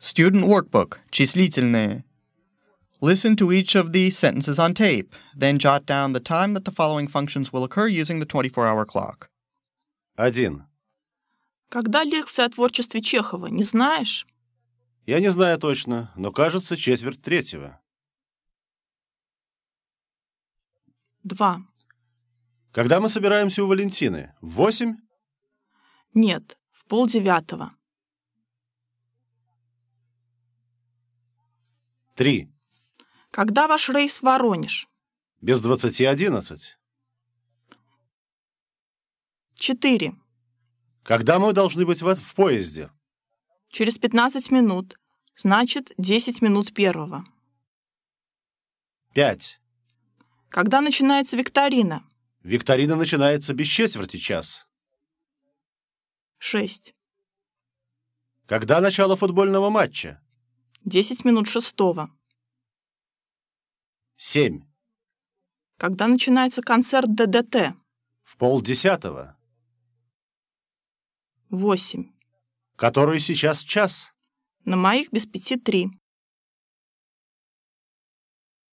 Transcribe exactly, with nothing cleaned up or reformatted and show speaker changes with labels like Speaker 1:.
Speaker 1: Student Workbook. Числительные. Listen to each of the sentences on tape, then jot down the time that the following functions will occur using the twenty-four hour clock.
Speaker 2: Один.
Speaker 3: Когда лекция о творчестве Чехова, не знаешь?
Speaker 2: Я не знаю точно, но кажется, четверть третьего.
Speaker 3: Два.
Speaker 2: Когда мы собираемся у Валентины? В восемь?
Speaker 3: Нет, в полдевятого.
Speaker 2: Три.
Speaker 3: Когда ваш рейс в Воронеж?
Speaker 2: Без двадцати одиннадцать.
Speaker 3: Четыре.
Speaker 2: Когда мы должны быть в, в поезде?
Speaker 3: Через пятнадцать минут. Значит, десять минут первого.
Speaker 2: Пять.
Speaker 3: Когда начинается викторина?
Speaker 2: Викторина начинается без четверти час.
Speaker 3: Шесть.
Speaker 2: Когда начало футбольного матча?
Speaker 3: Десять минут шестого.
Speaker 2: Семь.
Speaker 3: Когда начинается концерт ДДТ?
Speaker 2: В полдесятого.
Speaker 3: Восемь.
Speaker 2: Который сейчас час?
Speaker 3: На моих без пяти три.